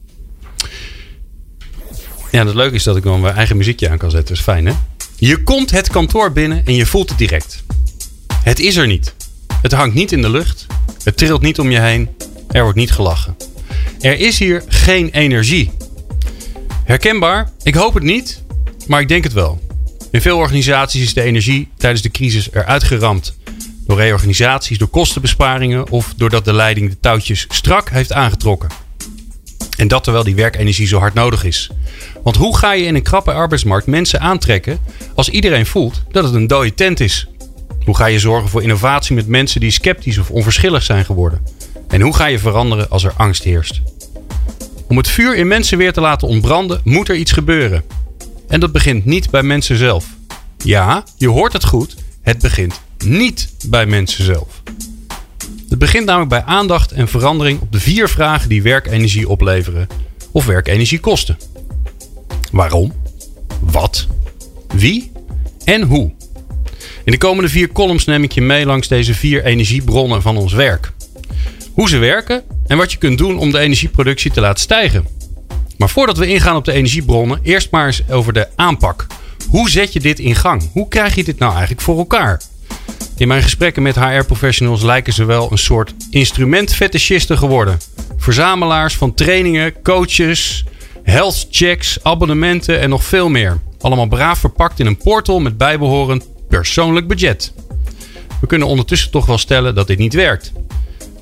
Speaker 2: Ja, het leuke is dat ik dan mijn eigen muziekje aan kan zetten. Dat is fijn, hè? Je komt het kantoor binnen en je voelt het direct. Het is er niet. Het hangt niet in de lucht. Het trilt niet om je heen. Er wordt niet gelachen. Er is hier geen energie. Herkenbaar? Ik hoop het niet, maar ik denk het wel. In veel organisaties is de energie tijdens de crisis eruit geramd. Door reorganisaties, door kostenbesparingen of doordat de leiding de touwtjes strak heeft aangetrokken. En dat terwijl die werkenergie zo hard nodig is. Want hoe ga je in een krappe arbeidsmarkt mensen aantrekken als iedereen voelt dat het een dode tent is? Hoe ga je zorgen voor innovatie met mensen die sceptisch of onverschillig zijn geworden? En hoe ga je veranderen als er angst heerst? Om het vuur in mensen weer te laten ontbranden, moet er iets gebeuren. En dat begint niet bij mensen zelf. Ja, je hoort het goed, het begint niet bij mensen zelf. Het begint namelijk bij aandacht en verandering op de 4 vragen die werkenergie opleveren of werkenergie kosten. Waarom? Wat? Wie? En hoe? In de komende 4 columns neem ik je mee langs deze 4 energiebronnen van ons werk. Hoe ze werken en wat je kunt doen om de energieproductie te laten stijgen. Maar voordat we ingaan op de energiebronnen, eerst maar eens over de aanpak. Hoe zet je dit in gang? Hoe krijg je dit nou eigenlijk voor elkaar? In mijn gesprekken met HR-professionals lijken ze wel een soort instrumentfetischisten geworden. Verzamelaars van trainingen, coaches, health checks, abonnementen en nog veel meer. Allemaal braaf verpakt in een portal met bijbehorend persoonlijk budget. We kunnen ondertussen toch wel stellen dat dit niet werkt.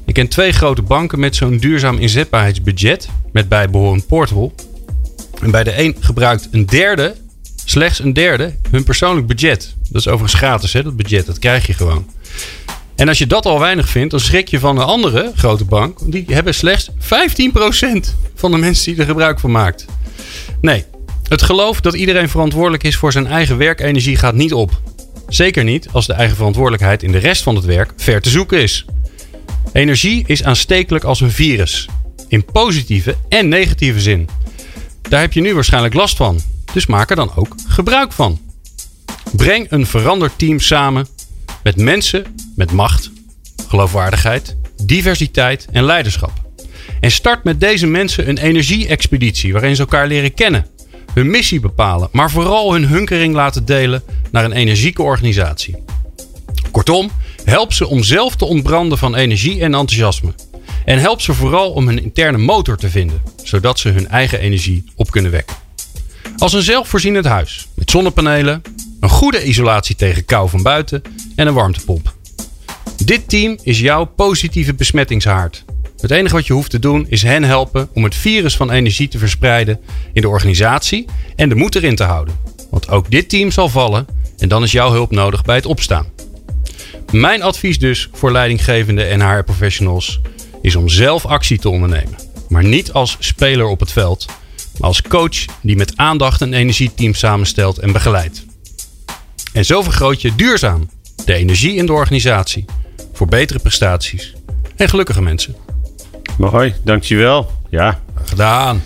Speaker 2: Ik ken 2 grote banken met zo'n duurzaam inzetbaarheidsbudget met bijbehorend portal. En bij de een gebruikt slechts een derde, hun persoonlijk budget. Dat is overigens gratis, hè, dat budget. Dat krijg je gewoon. En als je dat al weinig vindt, dan schrik je van een andere grote bank. Die hebben slechts 15% van de mensen die er gebruik van maakt. Nee, het geloof dat iedereen verantwoordelijk is voor zijn eigen werkenergie gaat niet op. Zeker niet als de eigen verantwoordelijkheid in de rest van het werk ver te zoeken is. Energie is aanstekelijk als een virus. In positieve en negatieve zin. Daar heb je nu waarschijnlijk last van. Dus maak er dan ook gebruik van. Breng een veranderd team samen met mensen met macht, geloofwaardigheid, diversiteit en leiderschap. En start met deze mensen een energie-expeditie waarin ze elkaar leren kennen, hun missie bepalen, maar vooral hun hunkering laten delen naar een energieke organisatie. Kortom, help ze om zelf te ontbranden van energie en enthousiasme. En help ze vooral om hun interne motor te vinden, zodat ze hun eigen energie op kunnen wekken. Als een zelfvoorzienend huis met zonnepanelen, een goede isolatie tegen kou van buiten en een warmtepomp. Dit team is jouw positieve besmettingshaard. Het enige wat je hoeft te doen is hen helpen om het virus van energie te verspreiden in de organisatie en de moed erin te houden. Want ook dit team zal vallen en dan is jouw hulp nodig bij het opstaan. Mijn advies dus voor leidinggevenden en HR-professionals is om zelf actie te ondernemen. Maar niet als speler op het veld, maar als coach die met aandacht een energieteam samenstelt en begeleidt. En zo vergroot je duurzaam de energie in de organisatie voor betere prestaties en gelukkige mensen.
Speaker 4: Mooi, dankjewel. Ja.
Speaker 2: Gedaan.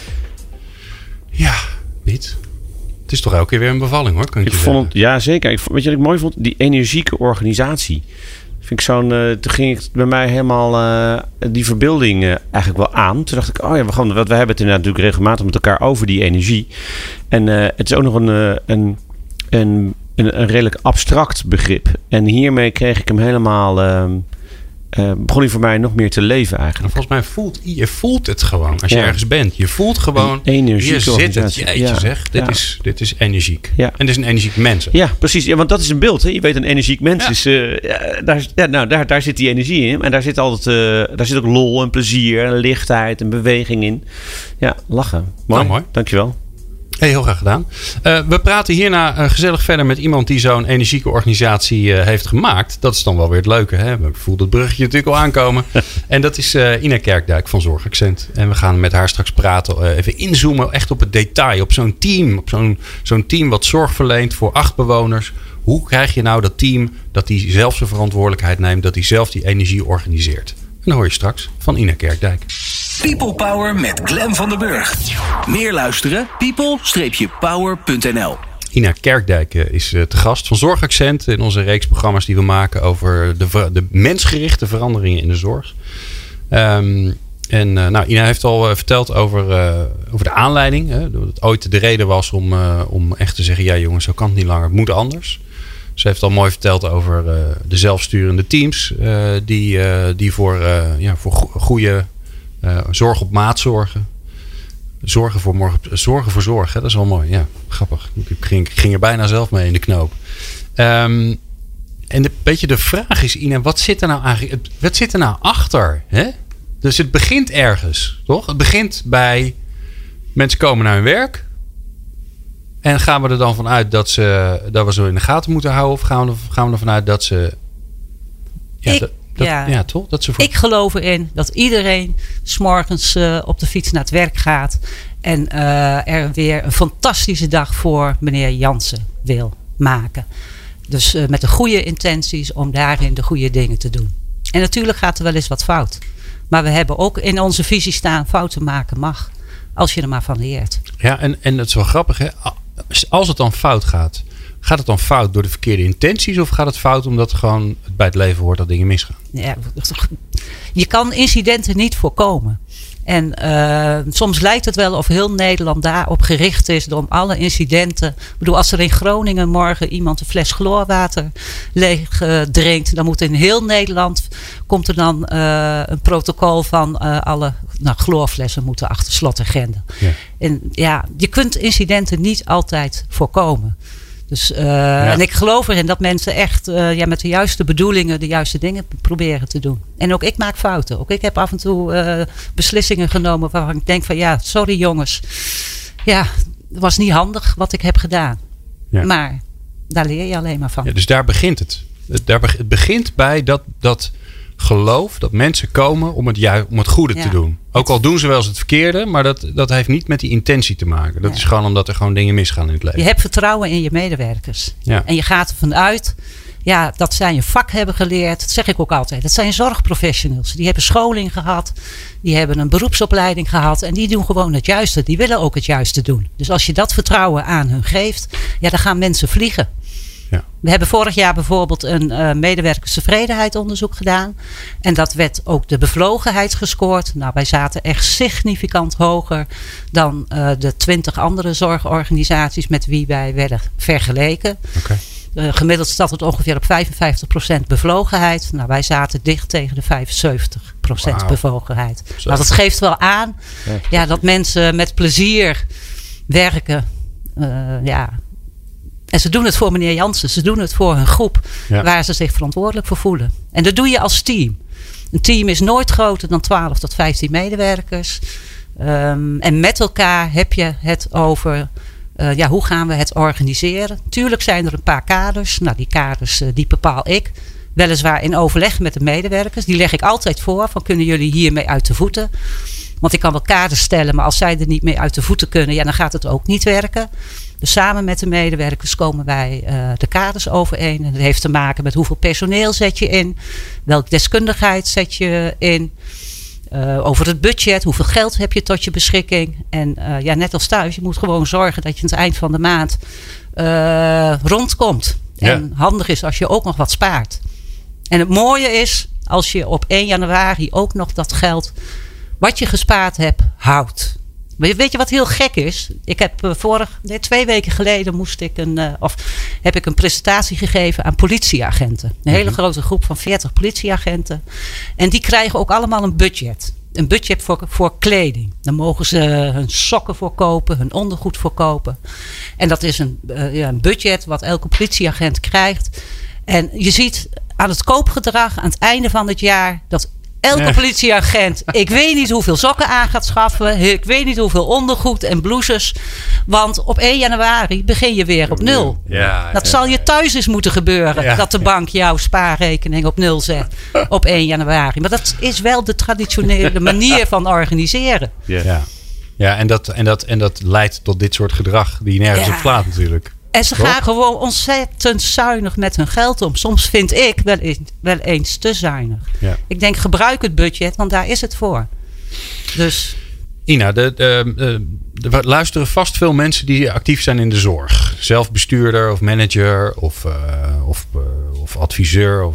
Speaker 2: Ja, Piet. Het is toch elke keer weer een bevalling hoor, kan ik je zeggen.
Speaker 4: Vond het, ja, zeker. Weet je wat ik mooi vond? Die energieke organisatie. Vind ik toen ging ik bij mij helemaal die verbeelding eigenlijk wel aan. Toen dacht ik, we hebben het inderdaad natuurlijk regelmatig met elkaar over die energie. En het is ook nog een redelijk abstract begrip. En hiermee kreeg ik hem helemaal... begon hij voor mij nog meer te leven eigenlijk.
Speaker 2: En volgens mij je voelt het gewoon als je ergens bent. Je voelt gewoon, hier zit het. Jeetje zeg, dit is energiek. Ja. En dit is een energiek mens.
Speaker 4: Ja, precies. Ja, want dat is een beeld. Hè? Je weet, een energiek mens is... daar zit die energie in. En daar zit ook lol en plezier en lichtheid en beweging in. Ja, lachen. Mooi. Dankjewel.
Speaker 2: Hey, heel graag gedaan. We praten hierna gezellig verder met iemand die zo'n energieke organisatie heeft gemaakt. Dat is dan wel weer het leuke. Hè? Ik voel dat bruggetje natuurlijk al aankomen. En dat is Ina Kerkdijk van Zorgaccent. En we gaan met haar straks praten. Even inzoomen echt op het detail. Op zo'n team. Op zo'n team wat zorg verleent voor 8 bewoners. Hoe krijg je nou dat team dat die zelf zijn verantwoordelijkheid neemt. Dat die zelf die energie organiseert. En dan hoor je straks van Ina Kerkdijk.
Speaker 1: People Power met Glenn van den Burg. Meer luisteren? people-power.nl. Ina
Speaker 2: Kerkdijk is te gast van Zorgaccent in onze reeks programma's die we maken over de mensgerichte veranderingen in de zorg. Ina heeft al verteld over de aanleiding. Dat het ooit de reden was om echt te zeggen, ja jongens, zo kan het niet langer, het moet anders. Ze heeft al mooi verteld over de zelfsturende teams die voor goede zorg op maat zorgen. Zorgen voor zorg. Hè? Dat is wel mooi. Ja, grappig. Ik ging er bijna zelf mee in de knoop. En de vraag is, Ina, wat zit er nou eigenlijk? Wat zit er nou achter? Hè? Dus het begint ergens, toch? Het begint bij mensen komen naar hun werk. En gaan we er dan vanuit dat we ze in de gaten moeten houden? Of gaan we er vanuit dat ze... toch? Ik
Speaker 3: geloof erin dat iedereen 's morgens op de fiets naar het werk gaat. En er weer een fantastische dag voor meneer Jansen wil maken. Dus met de goede intenties om daarin de goede dingen te doen. En natuurlijk gaat er wel eens wat fout. Maar we hebben ook in onze visie staan, fouten maken mag. Als je er maar van leert.
Speaker 2: Ja, en dat is wel grappig hè. Als het dan fout gaat. Gaat het dan fout door de verkeerde intenties? Of gaat het fout omdat gewoon bij het leven hoort dat dingen misgaan?
Speaker 3: Ja, je kan incidenten niet voorkomen. En soms lijkt het wel of heel Nederland daarop gericht is om alle incidenten. Ik bedoel, als er in Groningen morgen iemand een fles chloorwater leeg drinkt, dan moet in heel Nederland komt er dan een protocol van alle chloorflessen moeten achter slot en grendel. Ja. En ja, je kunt incidenten niet altijd voorkomen. Dus, En ik geloof erin dat mensen echt met de juiste bedoelingen de juiste dingen proberen te doen. En ook ik maak fouten. Ook ik heb af en toe beslissingen genomen waarvan ik denk van sorry jongens. Ja, het was niet handig wat ik heb gedaan. Ja. Maar daar leer je alleen maar van.
Speaker 2: Ja, dus daar begint het. Het begint bij dat geloof dat mensen komen om het goede te doen. Ook al doen ze wel eens het verkeerde, maar dat heeft niet met die intentie te maken. Dat is gewoon omdat er gewoon dingen misgaan in het leven.
Speaker 3: Je hebt vertrouwen in je medewerkers. Ja. En je gaat ervan uit dat zij een vak hebben geleerd. Dat zeg ik ook altijd. Dat zijn zorgprofessionals. Die hebben scholing gehad. Die hebben een beroepsopleiding gehad. En die doen gewoon het juiste. Die willen ook het juiste doen. Dus als je dat vertrouwen aan hun geeft, dan gaan mensen vliegen. Ja. We hebben vorig jaar bijvoorbeeld een medewerkerstevredenheidsonderzoek gedaan. En dat werd ook de bevlogenheid gescoord. Nou, wij zaten echt significant hoger dan de 20 andere zorgorganisaties met wie wij werden vergeleken. Okay. Gemiddeld staat het ongeveer op 55% bevlogenheid. Nou, wij zaten dicht tegen de 75% bevlogenheid. Maar dat geeft wel aan dat mensen met plezier werken. En ze doen het voor meneer Jansen. Ze doen het voor hun groep waar ze zich verantwoordelijk voor voelen. En dat doe je als team. Een team is nooit groter dan 12 tot 15 medewerkers. En met elkaar heb je het over hoe gaan we het organiseren. Tuurlijk zijn er een paar kaders. Nou, die kaders die bepaal ik. Weliswaar in overleg met de medewerkers. Die leg ik altijd voor. Van kunnen jullie hiermee uit de voeten? Want ik kan wel kaders stellen. Maar als zij er niet mee uit de voeten kunnen. Dan gaat het ook niet werken. Dus samen met de medewerkers komen wij de kaders overeen. En dat heeft te maken met hoeveel personeel zet je in. Welke deskundigheid zet je in. Over het budget. Hoeveel geld heb je tot je beschikking. En net als thuis. Je moet gewoon zorgen dat je aan het eind van de maand rondkomt. Ja. En handig is als je ook nog wat spaart. En het mooie is als je op 1 januari ook nog dat geld wat je gespaard hebt houdt. Weet je wat heel gek is? Ik heb 2 weken geleden heb ik een presentatie gegeven aan politieagenten. Een hele grote groep van 40 politieagenten. En die krijgen ook allemaal een budget. Een budget voor kleding. Dan mogen ze hun sokken voor kopen, hun ondergoed voor kopen. En dat is een budget wat elke politieagent krijgt. En je ziet aan het koopgedrag aan het einde van het jaar dat elke politieagent, ik weet niet hoeveel sokken aan gaat schaffen. Ik weet niet hoeveel ondergoed en blouses. Want op 1 januari begin je weer op 0. Dat zal je thuis eens moeten gebeuren. Ja. Dat de bank jouw spaarrekening op 0 zet op 1 januari. Maar dat is wel de traditionele manier van organiseren.
Speaker 2: Ja, en dat leidt tot dit soort gedrag die nergens op slaat natuurlijk.
Speaker 3: En ze gaan gewoon ontzettend zuinig met hun geld om. Soms vind ik wel eens te zuinig. Ja. Ik denk, gebruik het budget, want daar is het voor. Dus
Speaker 2: Ina, er luisteren vast veel mensen die actief zijn in de zorg. Zelf bestuurder of manager of adviseur.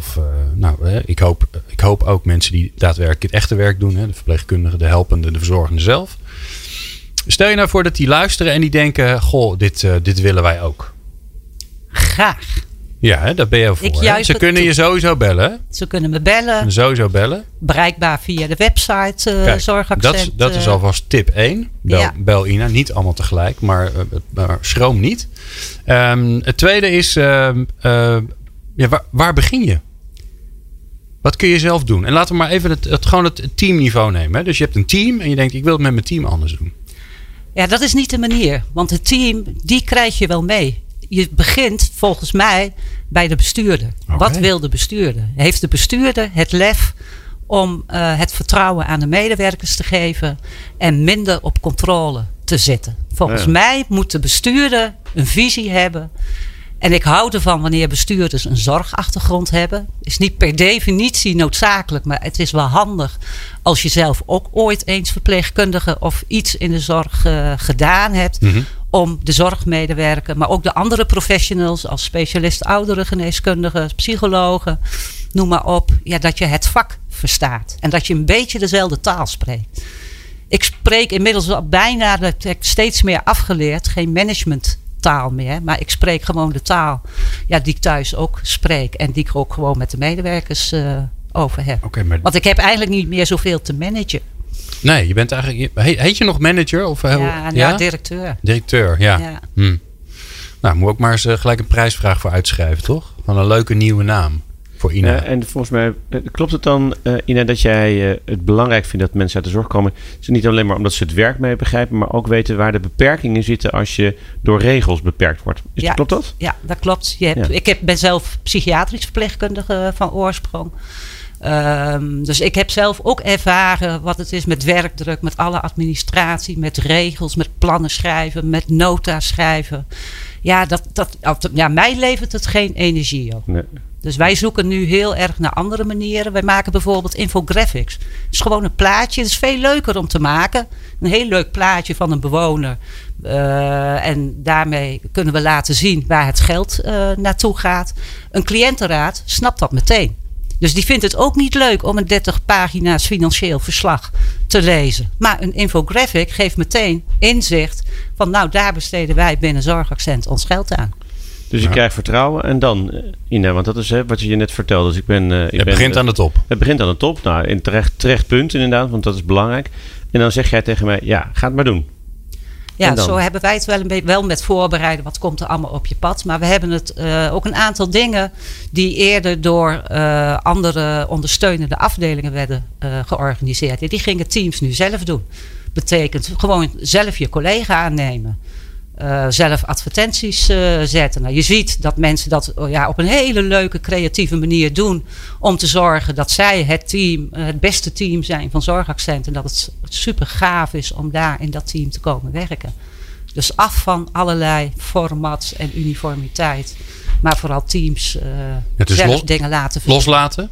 Speaker 2: Ik hoop ook mensen die daadwerkelijk het echte werk doen. Hè, de verpleegkundigen, de helpende, de verzorgende zelf. Stel je nou voor dat die luisteren en die denken, goh, dit willen wij ook.
Speaker 3: Graag.
Speaker 2: Ja, hè, daar ben je voor. Ze kunnen je sowieso bellen. Hè?
Speaker 3: Ze kunnen me bellen.
Speaker 2: Sowieso bellen.
Speaker 3: Bereikbaar via de website Zorgaccent.
Speaker 2: Dat is alvast tip 1. Bel Ina. Niet allemaal tegelijk, maar schroom niet. Het tweede is, waar begin je? Wat kun je zelf doen? En laten we maar even gewoon het teamniveau nemen. Hè? Dus je hebt een team en je denkt, ik wil het met mijn team anders doen.
Speaker 3: Ja, dat is niet de manier. Want het team, die krijg je wel mee. Je begint volgens mij bij de bestuurder. Okay. Wat wil de bestuurder? Heeft de bestuurder het lef om het vertrouwen aan de medewerkers te geven en minder op controle te zitten? Volgens mij moet de bestuurder een visie hebben. En ik hou ervan wanneer bestuurders een zorgachtergrond hebben. Is niet per definitie noodzakelijk, maar het is wel handig als je zelf ook ooit eens verpleegkundige of iets in de zorg gedaan hebt. Mm-hmm. Om de zorgmedewerker, maar ook de andere professionals als specialist ouderengeneeskundigen, psychologen, noem maar op. Ja, dat je het vak verstaat. En dat je een beetje dezelfde taal spreekt. Ik spreek inmiddels al bijna, dat heb ik steeds meer afgeleerd, geen managementtaal meer. Maar ik spreek gewoon de taal die ik thuis ook spreek. En die ik ook gewoon met de medewerkers over heb. Okay, maar want ik heb eigenlijk niet meer zoveel te managen.
Speaker 2: Nee, je bent eigenlijk... Heet je nog manager? Of,
Speaker 3: directeur.
Speaker 2: Directeur, ja. Nou, moet ook maar eens gelijk een prijsvraag voor uitschrijven, toch? Van een leuke nieuwe naam voor Ina.
Speaker 4: En volgens mij klopt het dan, Ina, dat jij het belangrijk vindt dat mensen uit de zorg komen. Dus niet alleen maar omdat ze het werk mee begrijpen, maar ook weten waar de beperkingen zitten als je door regels beperkt wordt. Klopt dat?
Speaker 3: Ja, dat klopt. Ik ben zelf psychiatrisch verpleegkundige van oorsprong. Dus ik heb zelf ook ervaren wat het is met werkdruk, met alle administratie, met regels, met plannen schrijven, met nota schrijven. Ja, mij levert het geen energie op.
Speaker 4: Nee.
Speaker 3: Dus wij zoeken nu heel erg naar andere manieren. Wij maken bijvoorbeeld infographics. Het is gewoon een plaatje. Het is veel leuker om te maken. Een heel leuk plaatje van een bewoner. En daarmee kunnen we laten zien waar het geld naartoe gaat. Een cliëntenraad snapt dat meteen. Dus die vindt het ook niet leuk om een 30 pagina's financieel verslag te lezen. Maar een infographic geeft meteen inzicht van nou, daar besteden wij binnen Zorgaccent ons geld aan.
Speaker 4: Dus je krijgt vertrouwen en dan, Ina, want dat is wat je net vertelde. Dus
Speaker 2: het begint aan de top.
Speaker 4: Het begint aan de top. Nou, in terecht punt inderdaad, want dat is belangrijk. En dan zeg jij tegen mij, ja, ga het maar doen.
Speaker 3: Ja, zo hebben wij het wel met voorbereiden. Wat komt er allemaal op je pad? Maar we hebben het ook een aantal dingen die eerder door andere ondersteunende afdelingen werden georganiseerd. Die gingen teams nu zelf doen. Betekent gewoon zelf je collega aannemen. Zelf advertenties zetten. Nou, je ziet dat mensen dat op een hele leuke, creatieve manier doen. Om te zorgen dat zij het beste team zijn van Zorgaccent. En dat het super gaaf is om daar in dat team te komen werken. Dus af van allerlei formats en uniformiteit. Maar vooral teams zelf dingen laten verzinnen.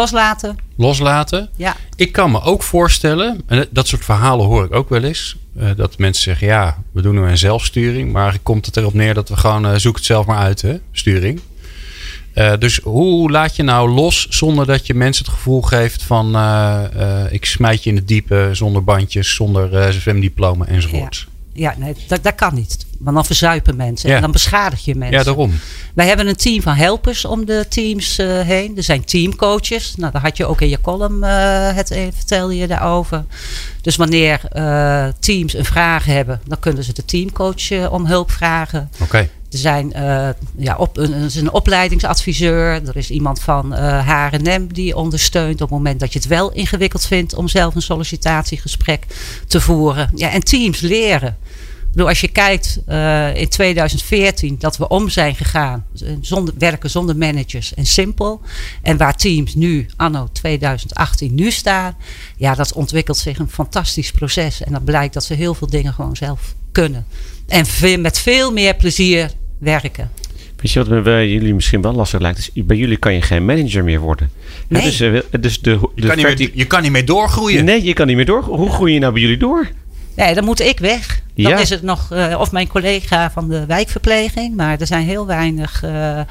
Speaker 2: Loslaten.
Speaker 3: Ja.
Speaker 2: Ik kan me ook voorstellen, en dat soort verhalen hoor ik ook wel eens. Dat mensen zeggen, ja, we doen nu een zelfsturing. Maar eigenlijk komt het erop neer dat we gewoon zoek het zelf maar uit, hè, sturing. Dus hoe laat je nou los zonder dat je mensen het gevoel geeft van ik smijt je in het diepe zonder bandjes, zonder zwemdiploma enzovoort.
Speaker 3: Ja, nee, dat kan niet. Want dan verzuipen mensen en dan beschadig je mensen.
Speaker 2: Ja, daarom.
Speaker 3: Wij hebben een team van helpers om de teams heen. Er zijn teamcoaches. Nou, daar had je ook in je column vertelde je daarover. Dus wanneer teams een vraag hebben, dan kunnen ze de teamcoach om hulp vragen.
Speaker 2: Oké.
Speaker 3: Er is een opleidingsadviseur. Er is iemand van H&M die ondersteunt op het moment dat je het wel ingewikkeld vindt om zelf een sollicitatiegesprek te voeren. Ja, en teams leren. Ik bedoel, als je kijkt in 2014 dat we om zijn gegaan, werken zonder managers en simpel. En waar teams nu, anno 2018, nu staan. Ja, dat ontwikkelt zich een fantastisch proces. En dat blijkt dat ze heel veel dingen gewoon zelf kunnen. En met veel meer plezier werken.
Speaker 4: Weet je wat bij jullie misschien wel lastig lijkt? Dus bij jullie kan je geen manager meer worden.
Speaker 3: Nee.
Speaker 2: Je kan niet meer doorgroeien.
Speaker 4: Nee, je kan niet meer doorgroeien. Hoe groei je nou bij jullie door?
Speaker 3: Nee, dan moet ik weg. Dan is het nog of mijn collega van de wijkverpleging. Maar er zijn heel weinig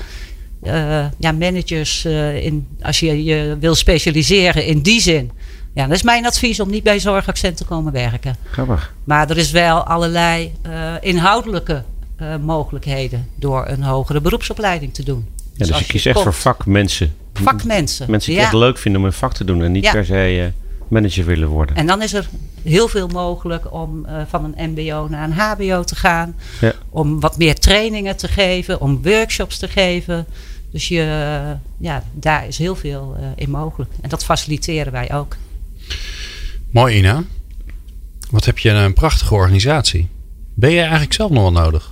Speaker 3: managers als je je wil specialiseren in die zin. Ja, dat is mijn advies om niet bij Zorgaccent te komen werken.
Speaker 4: Grappig.
Speaker 3: Maar er is wel allerlei inhoudelijke mogelijkheden door een hogere beroepsopleiding te doen.
Speaker 4: Ja, dus je kiest echt voor vakmensen.
Speaker 3: Vakmensen.
Speaker 4: Mensen die het echt leuk vinden om een vak te doen en niet per se manager willen worden.
Speaker 3: En dan is er heel veel mogelijk om van een mbo naar een hbo te gaan. Ja. Om wat meer trainingen te geven, om workshops te geven. Dus daar is heel veel in mogelijk. En dat faciliteren wij ook.
Speaker 2: Mooi, Ina. Wat heb je een prachtige organisatie. Ben jij eigenlijk zelf nog wel nodig?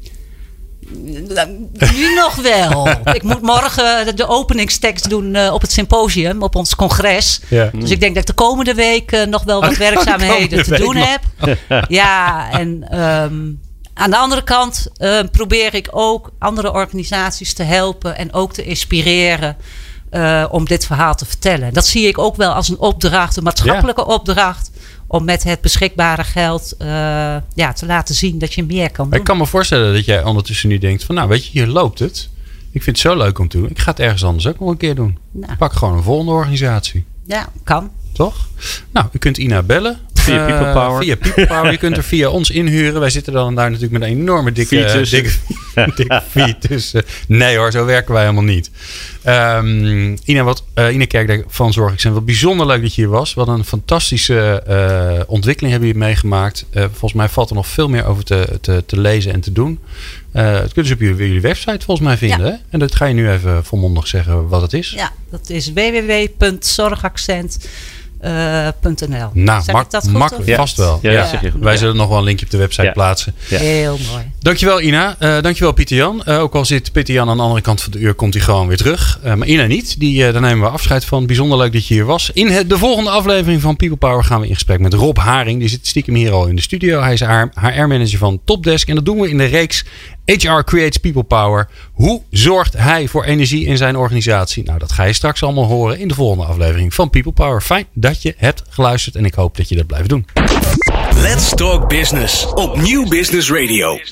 Speaker 3: Nu nog wel. Ik moet morgen de openingstekst doen op het symposium, op ons congres. Ja. Dus ik denk dat ik de komende week nog wel wat werkzaamheden te doen heb. Ja, en aan de andere kant probeer ik ook andere organisaties te helpen en ook te inspireren om dit verhaal te vertellen. Dat zie ik ook wel als een opdracht, een maatschappelijke opdracht. Om met het beschikbare geld te laten zien dat je meer kan doen.
Speaker 2: Ik kan me voorstellen dat jij ondertussen nu denkt van nou weet je, hier loopt het. Ik vind het zo leuk om te doen. Ik ga het ergens anders ook nog een keer doen. Nou. Pak gewoon een volgende organisatie.
Speaker 3: Ja, kan.
Speaker 2: Toch? Nou, u kunt Ina bellen.
Speaker 4: Via People Power.
Speaker 2: Via People Power. Je kunt er via ons inhuren. Wij zitten dan daar natuurlijk met een enorme dikke feed tussen. Nee hoor, zo werken wij helemaal niet. Ina Kerkdijk van Zorgaccent. Wat bijzonder leuk dat je hier was. Wat een fantastische ontwikkeling hebben jullie meegemaakt. Volgens mij valt er nog veel meer over te lezen en te doen. Dat kunnen ze op jullie website volgens mij vinden.
Speaker 3: Ja.
Speaker 2: Hè? En dat ga je nu even volmondig zeggen wat het is.
Speaker 3: Ja, dat is www.zorgaccent.nl.
Speaker 2: Nou,
Speaker 3: Zeg ik dat goed,
Speaker 2: makkelijk.
Speaker 3: of?
Speaker 2: Vast wel.
Speaker 4: Ja, dat zeg je goed.
Speaker 2: Wij zullen nog wel een linkje op de website plaatsen.
Speaker 4: Ja.
Speaker 3: Heel mooi.
Speaker 2: Dankjewel Ina. Dankjewel Pieter-Jan. Ook al zit Pieter-Jan aan de andere kant van de uur, komt hij gewoon weer terug. Maar Ina niet. Daar nemen we afscheid van. Bijzonder leuk dat je hier was. In de volgende aflevering van People Power gaan we in gesprek met Rob Haring. Die zit stiekem hier al in de studio. Hij is HR-manager van Topdesk. En dat doen we in de reeks HR Creates People Power. Hoe zorgt hij voor energie in zijn organisatie? Nou, dat ga je straks allemaal horen in de volgende aflevering van People Power. Fijn dat je hebt geluisterd en ik hoop dat je dat blijft doen.
Speaker 1: Let's Talk Business op Nieuw Business Radio.